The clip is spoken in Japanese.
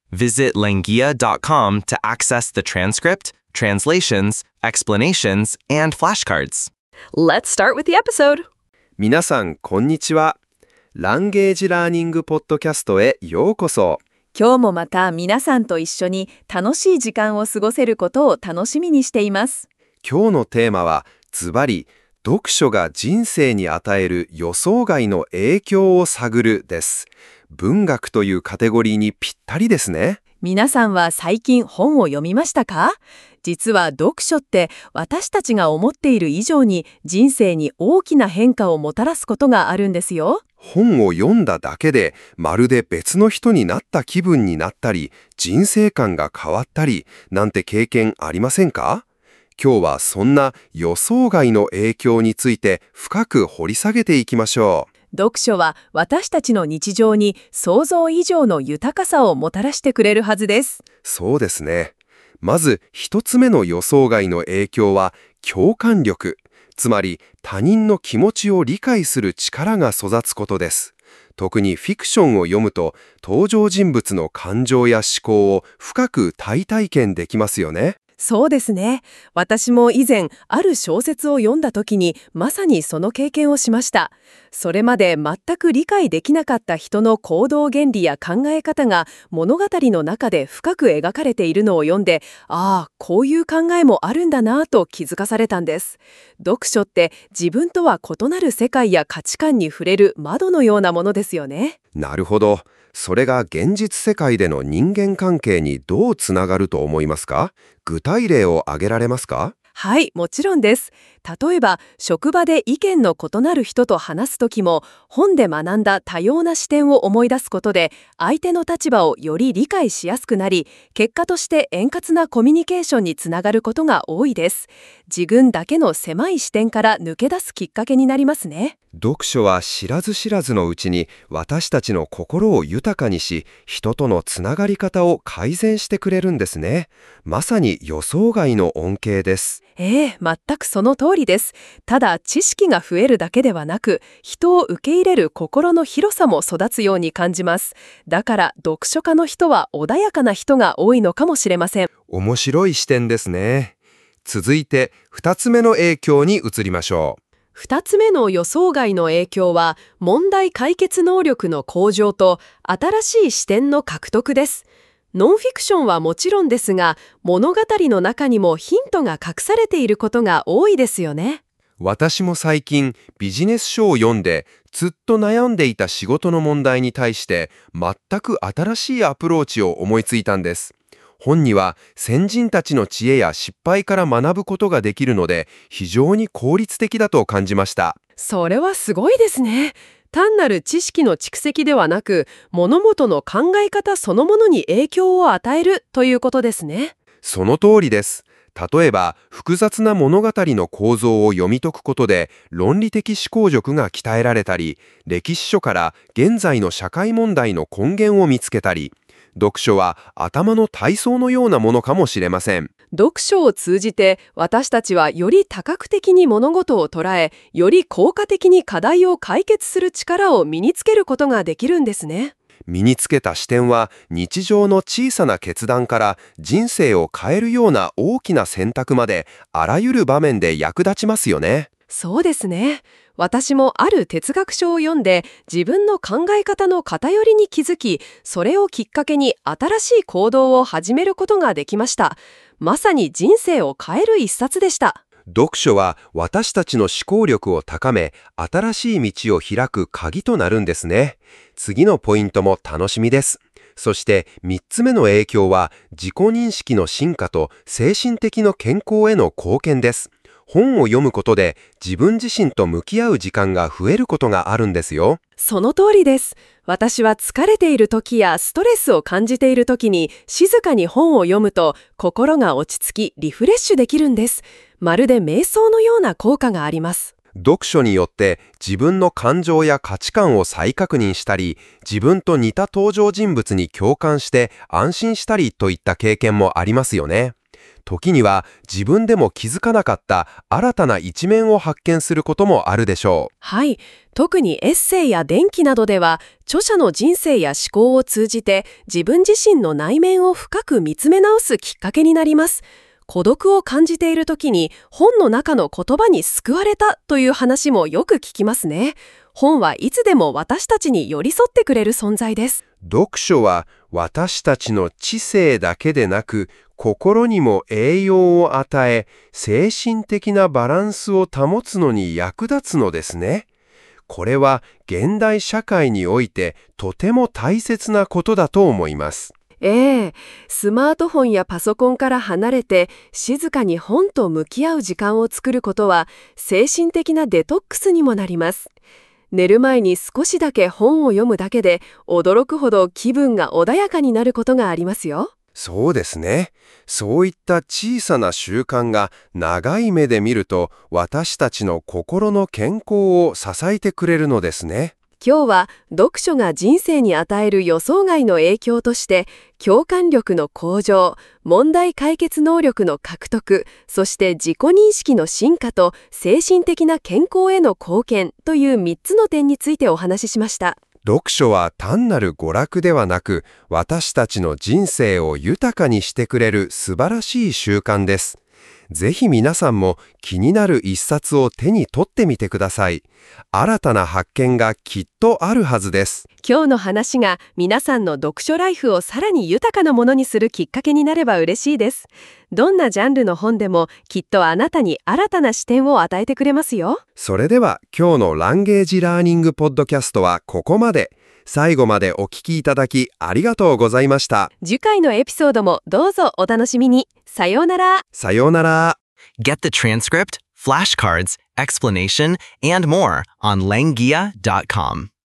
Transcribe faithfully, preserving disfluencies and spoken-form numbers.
Visit langia dot com to access the transcript, translations, explanations, and flashcards. Let's start with the episode. 皆さん、こんにちは。ランゲージラーニングポッドキャストへようこそ。 今日もまた皆さんと一緒に楽しい時間を過ごせることを楽しみにしています。 今日のテーマは、ズバリ、読書が人生に与える予想外の影響を探るです。文学というカテゴリーにぴったりですね。 皆さんは最近本を読みましたか？実は読書って私たちが思っている以上に人生に大きな変化をもたらすことがあるんですよ。 本を読んだだけでまるで別の人になった気分になったり、人生観が変わったりなんて経験ありませんか？今日はそんな予想外の影響について深く掘り下げていきましょう。 読書は私たちの日常に想像以上の豊かさをもたらしてくれるはずです。 そうですね。まず一つ目の予想外の影響は共感力、つまり他人の気持ちを理解する力が育つことです。特にフィクションを読むと登場人物の感情や思考を深く体体験できますよね。 そうですね。私も以前ある小説を読んだ時にまさにその経験をしました。それまで全く理解できなかった人の行動原理や考え方が物語の中で深く描かれているのを読んで、ああ、こういう考えもあるんだなぁと気づかされたんです。読書って自分とは異なる世界や価値観に触れる窓のようなものですよね。 なるほど。それが現実世界での人間関係にどうつながると思いますか？具体例を挙げられますか？ はい、もちろんです。例えば、職場で意見の異なる人と話すときも、本で学んだ多様な視点を思い出すことで、相手の立場をより理解しやすくなり、結果として円滑なコミュニケーションにつながることが多いです。自分だけの狭い視点から抜け出すきっかけになりますね。 読書は知らず知らずのうちに私たちの心を豊かにし、人とのつながり方を改善してくれるんですね。まさに予想外の恩恵です。 ええ、全くその通りです。ただ、知識が増えるだけではなく、人を受け入れる心の広さも育つように感じます。だから、読書家の人は穏やかな人が多いのかもしれません。 面白い視点ですね。続いて二つ目の影響に移りましょう。 二つ目の予想外の影響は、問題解決能力の向上と新しい視点の獲得です。ノンフィクションはもちろんですが、物語の中にもヒントが隠されていることが多いですよね。 私も最近ビジネス書を読んでずっと悩んでいた仕事の問題に対して全く新しいアプローチを思いついたんです。本には先人たちの知恵や失敗から学ぶことができるので非常に効率的だと感じました。 それはすごいですね。単なる知識の蓄積ではなく、物事の考え方そのものに影響を与えるということですね。 その通りです。例えば、複雑な物語の構造を読み解くことで論理的思考力が鍛えられたり、歴史書から現在の社会問題の根源を見つけたり、読書は頭の体操のようなものかもしれません。 読書を通じて私たちはより多角的に物事を捉え、より効果的に課題を解決する力を身につけることができるんですね。 身につけた視点は日常の小さな決断から人生を変えるような大きな選択まであらゆる場面で役立ちますよね。 そうですね。私もある哲学書を読んで自分の考え方の偏りに気づき、それをきっかけに新しい行動を始めることができました。まさに人生を変える一冊でした。 読書は私たちの思考力を高め、新しい道を開く鍵となるんですね。次のポイントも楽しみです。そしてみっつめの影響は自己認識の進化と精神的な健康への貢献です。本を読むことで自分自身と向き合う時間が増えることがあるんですよ。 その通りです。私は疲れている時やストレスを感じている時に静かに本を読むと心が落ち着きリフレッシュできるんです。まるで瞑想のような効果があります。 読書によって自分の感情や価値観を再確認したり、自分と似た登場人物に共感して安心したりといった経験もありますよね。 時には自分でも気づかなかった新たな一面を発見することもあるでしょう。 はい。特にエッセイや伝記などでは、著者の人生や思考を通じて自分自身の内面を深く見つめ直すきっかけになります。孤独を感じている時に本の中の言葉に救われたという話もよく聞きますね。本はいつでも私たちに寄り添ってくれる存在です。 読書は私たちの知性だけでなく、心にも栄養を与え、精神的なバランスを保つのに役立つのですね。これは現代社会においてとても大切なことだと思います。 ええ、スマートフォンやパソコンから離れて静かに本と向き合う時間を作ることは精神的なデトックスにもなります。寝る前に少しだけ本を読むだけで驚くほど気分が穏やかになることがありますよ。 そうですね。そういった小さな習慣が長い目で見ると私たちの心の健康を支えてくれるのですね。 今日は読書が人生に与える予想外の影響として共感力の向上、問題解決能力の獲得、そして自己認識の進化と精神的な健康への貢献というみっつの点についてお話ししました。 読書は単なる娯楽ではなく、私たちの人生を豊かにしてくれる素晴らしい習慣です。ぜひ皆さんも気になる一冊を手に取ってみてください。新たな発見がきっとあるはずです。 今日の話が皆さんの読書ライフをさらに豊かなものにするきっかけになれば嬉しいです。どんなジャンルの本でもきっとあなたに新たな視点を与えてくれますよ。 それでは今日のランゲージラーニングポッドキャストはここまで。最後までお聞きいただきありがとうございました。 次回のエピソードもどうぞお楽しみに。さようなら。 さようなら。 Get the transcript, flashcards, explanation, and more on langia dot com.